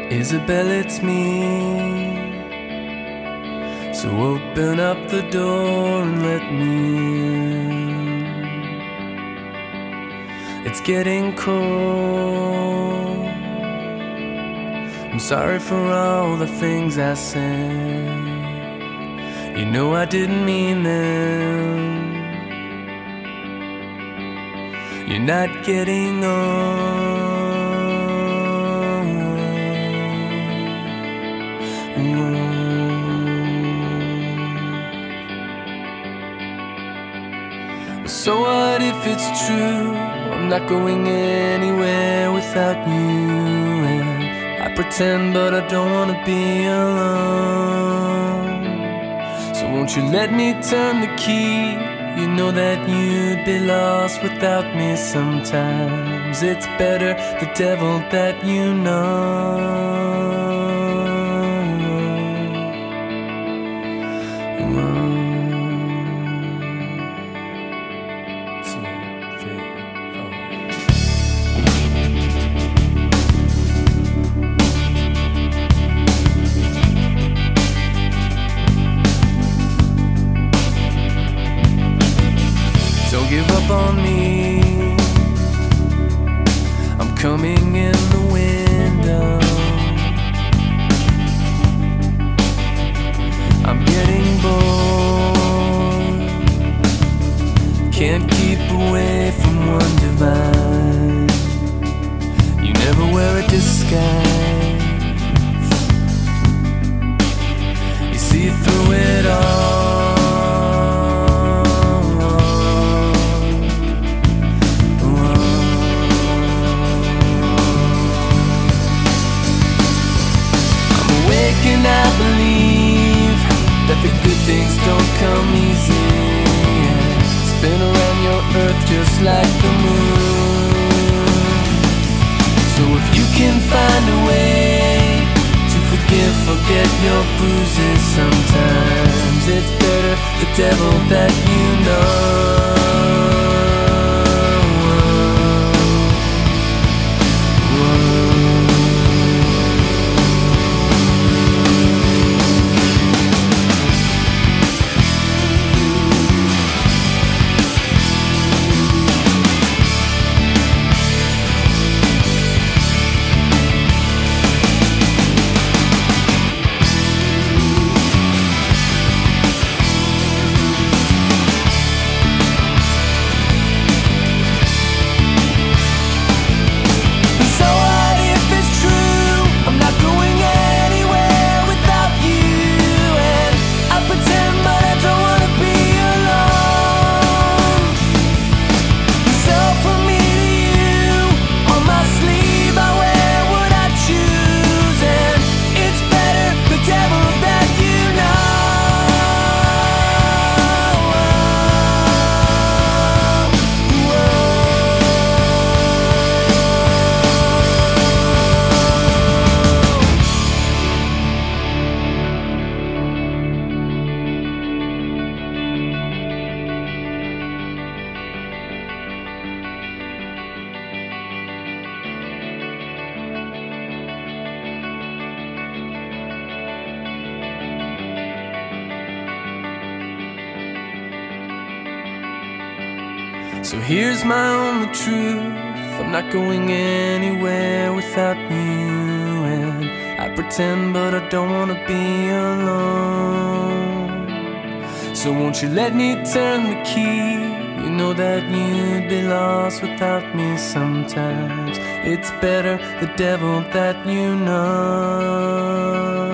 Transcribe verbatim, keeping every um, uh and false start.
Isabel, it's me. So open up the door and let me in. It's getting cold. I'm sorry for all the things I said. You know I didn't mean them. You're not getting on. So what if it's true? I'm not going anywhere without you. And I pretend, but I don't wanna be alone. So won't you let me turn the key? You know that you'd be lost without me sometimes. It's better the devil that you know. Don't give up on me. I'm coming in the window. I'm getting bored. Can't keep away from one divine. You never wear a disguise. You see through it all. And I believe that the good things don't come easy. Spin around your earth just like the moon. So if you can find a way to forgive, forget your bruises sometimes, it's better the devil that you know. So here's my only truth. I'm not going anywhere without you. And I pretend, but I don't wanna be alone. So won't you let me turn the key? You know that you'd be lost without me sometimes. It's better the devil that you know.